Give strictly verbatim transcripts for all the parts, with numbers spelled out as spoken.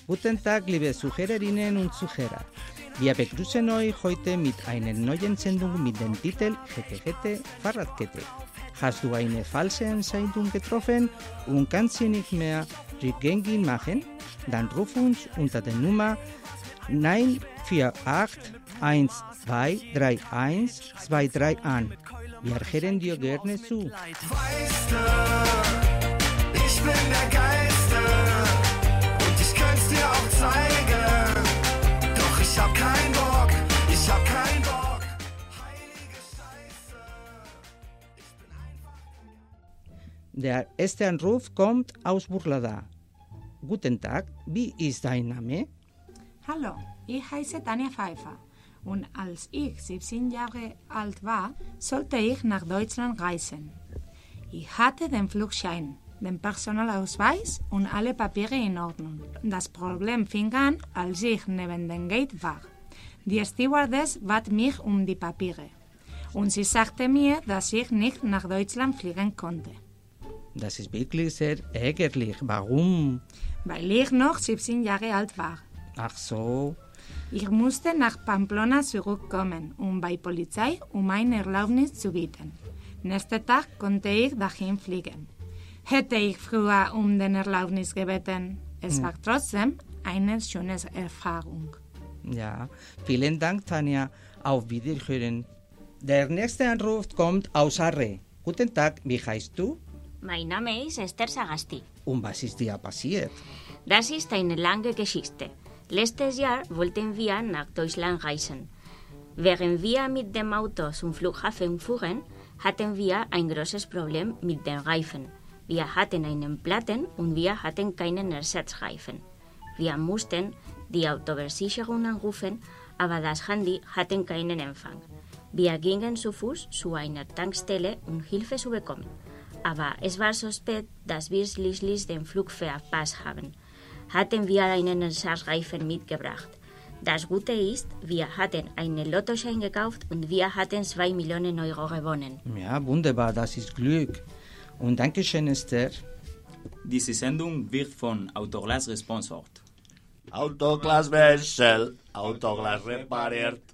Guten Tag, liebe Zuhörerinnen und Zuhörer. Wir begrüßen euch heute mit einer neuen Sendung mit dem Titel Gete Gete Fahrradkette. Hast du eine falsche Entscheidung getroffen und kannst sie nicht mehr rückgängig machen? Dann ruf uns unter der Nummer neun vier acht eins zwei drei eins zwei drei an. Wir hören dir gerne zu. Weißt du, ich bin der Geiste und ich könnte dir auch zeigen, doch ich hab keinen Bock, ich hab keinen Bock. Heilige Scheiße, ich bin einfach... Der erste Anruf kommt aus Burlada. Guten Tag, wie ist dein Name? Hallo, ich heiße Tanja Pfeiffer und als ich siebzehn Jahre alt war, sollte ich nach Deutschland reisen. Ich hatte den Flugschein, den Personalausweis und alle Papiere in Ordnung. Das Problem fing an, als ich neben dem Gate war. Die Stewardess bat mich um die Papiere und sie sagte mir, dass ich nicht nach Deutschland fliegen konnte. Das ist wirklich sehr ärgerlich. Warum? Weil ich noch siebzehn Jahre alt war. Ach so. Ich musste nach Pamplona zurückkommen, um bei Polizei um eine Erlaubnis zu bitten. Nächsten Tag konnte ich dahin fliegen. Hätte ich früher um den Erlaubnis gebeten. Es hm. war trotzdem eine schöne Erfahrung. Ja, vielen Dank, Tanja. Auf Wiederhören. Der nächste Anruf kommt aus Arre. Guten Tag, wie heißt du? Mein Name ist Esther Sagasti. Und was ist dir passiert? Das ist eine lange Geschichte. Letztes Jahr wollten wir nach Deutschland reisen. Während wir mit dem Auto zum Flughafen fuhren, hatten wir ein großes Problem mit den Reifen. Wir hatten einen Platten und wir hatten keinen Ersatzreifen. Wir mussten die Autoversicherung anrufen, aber das Handy hatte keinen Empfang. Wir gingen zu Fuß zu einer Tankstelle, um Hilfe zu bekommen. Aber es war so spät, dass wir schließlich den Flug verpasst haben. Hatten wir einen Ersatzreifen mitgebracht. Das Gute ist, wir hatten einen Lottoschein gekauft und wir hatten zwei Millionen Euro gewonnen. Ja, wunderbar, das ist Glück. Und danke schön, Esther. Diese Sendung wird von Autoglas gesponsert. Autoglas Wäschel, Autoglas repariert.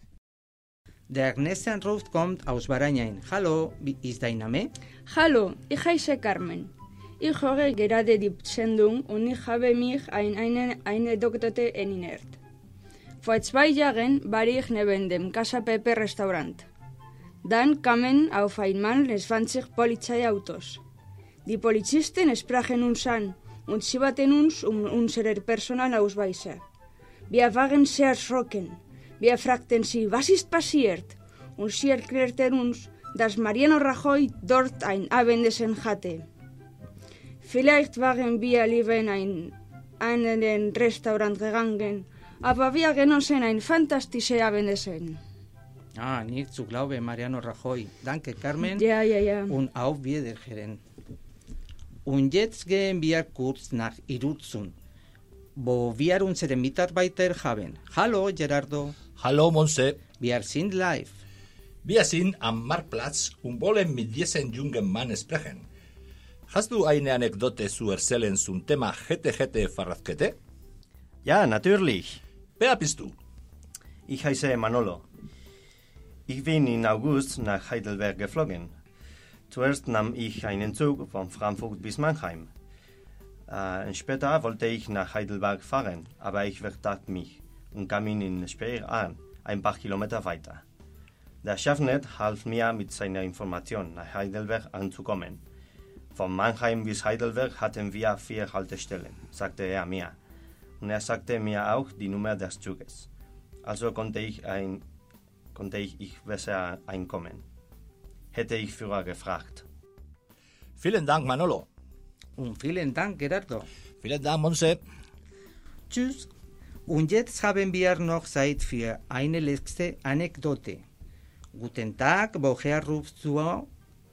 Der nächste Anruf kommt aus Barañain. Hallo, wie ist dein Name? Hallo, ich heiße Carmen. Ich höre gerade die Sendung und ich habe mich an eine Anekdote erinnert. Vor zwei Jahren war ich neben dem Casa Pepe Restaurant. Dann kamen auf einmal zwanzig Polizeiautos. Die Polizisten sprachen uns an und sie baten uns um unsere Personalausweise. Wir waren sehr erschrocken. Wir fragten sie, was ist passiert? Und sie erklärten uns, dass Mariano Rajoy dort ein Abendessen hatte. Vielleicht waren wir lieber in ein anderen Restaurant gegangen, aber wir genossen ein fantastisches Abendessen. Ah, nicht zu glauben, Mariano Rajoy. Danke, Carmen. Ja, ja, ja. Und auf Wiederhören. Und jetzt gehen wir kurz nach Irurzun, wo wir unsere Mitarbeiter haben. Hallo, Gerardo. Hallo, Monse. Wir sind live. Wir sind am Marktplatz und wollen mit diesem jungen Mann sprechen. Hast du eine Anekdote zu erzählen zum Thema Gete Gete Fahrradkette? Ja, natürlich. Wer bist du? Ich heiße Manolo. Ich bin im August nach Heidelberg geflogen. Zuerst nahm ich einen Zug von Frankfurt bis Mannheim. Äh, später wollte ich nach Heidelberg fahren, aber ich vertat mich und kam in Speyer an, ein paar Kilometer weiter. Der Schaffner half mir mit seiner Information, nach Heidelberg anzukommen. Von Mannheim bis Heidelberg hatten wir vier Haltestellen, sagte er mir. Und er sagte mir auch die Nummer des Zuges. Also konnte ich, ein, konnte ich, ich besser einkommen. Hätte ich früher gefragt. Vielen Dank, Manolo. Und vielen Dank, Gerardo. Vielen Dank, Monse. Tschüss. Und jetzt haben wir noch Zeit für eine letzte Anekdote. Guten Tag, woher rufst du an?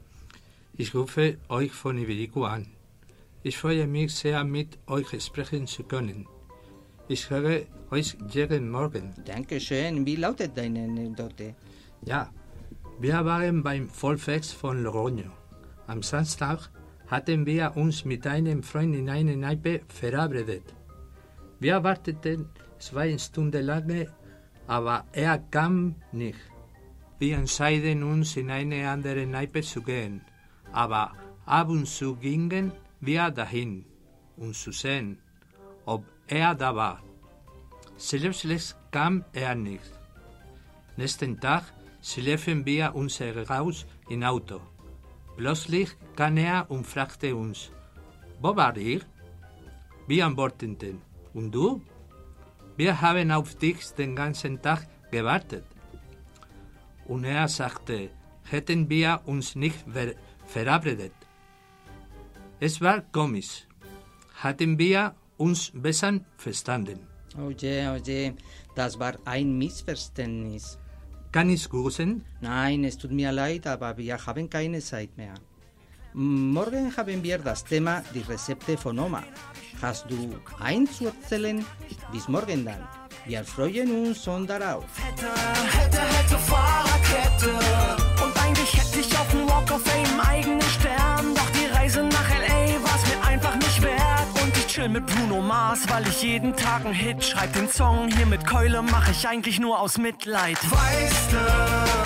Ich rufe euch von Iberico an. Ich freue mich sehr, mit euch sprechen zu können. Ich höre euch jeden Morgen. Dankeschön. Wie lautet deine Anekdote? Ja, wir waren beim Volksfest von Logroño. Am Samstag hatten wir uns mit einem Freund in einer Kneipe verabredet. Wir warteten zwei Stunden lange, aber er kam nicht. Wir entschieden uns, in eine andere Kneipe zu gehen, aber ab und zu gingen wir dahin, um zu sehen, ob er da war. Selbst kam er nicht. Nächsten Tag schliefen wir unser Haus im Auto. Plötzlich kam er und fragte uns, wo war ihr? Wir antworteten, und du? Wir haben auf dich den ganzen Tag gewartet. Und er sagte, hätten wir uns nicht ver- verabredet. Es war komisch. Hatten wir uns besser verstanden. Oje, oje, das war ein Missverständnis. Kann ich grüßen? Nein, es tut mir leid, aber wir haben keine Zeit mehr. Morgen haben wir das Thema die Rezepte von Oma. Hast du eins zu erzählen? Bis morgen dann. Wir freuen uns schon darauf. Hätte, hätte, hätte Fahrradkette. Und eigentlich hätte ich auf dem Walk of Fame eigenen Stern. Doch die Reise nach L A war's mir einfach nicht wert. Und ich chill mit Bruno Mars, weil ich jeden Tag einen Hit schreib. Den Song hier mit Keule mach ich eigentlich nur aus Mitleid. Weißt du,